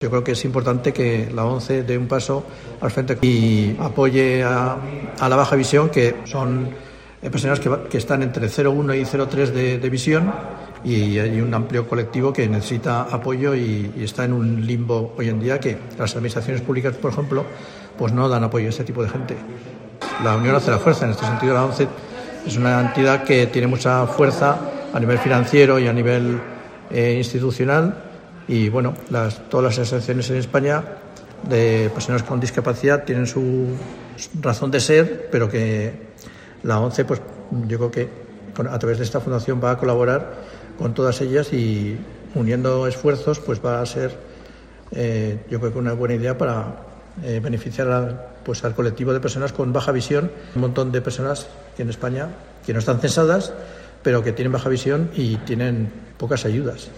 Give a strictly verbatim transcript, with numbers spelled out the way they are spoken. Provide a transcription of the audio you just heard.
Yo creo que es importante que la ONCE dé un paso al frente y apoye a, a la baja visión, que son personas que, que están entre cero coma uno y cero coma tres de, de visión, y hay un amplio colectivo que necesita apoyo y, y está en un limbo hoy en día, que las administraciones públicas, por ejemplo, pues no dan apoyo a este tipo de gente. La unión hace la fuerza. En este sentido, la ONCE es una entidad que tiene mucha fuerza a nivel financiero y a nivel eh, institucional. Y bueno, las, todas las asociaciones en España de personas con discapacidad tienen su razón de ser, pero que la ONCE, pues yo creo que a través de esta fundación va a colaborar con todas ellas, y uniendo esfuerzos pues va a ser eh, yo creo que una buena idea para eh, beneficiar a, pues, al colectivo de personas con baja visión. Un montón de personas que en España que no están censadas, pero que tienen baja visión y tienen pocas ayudas.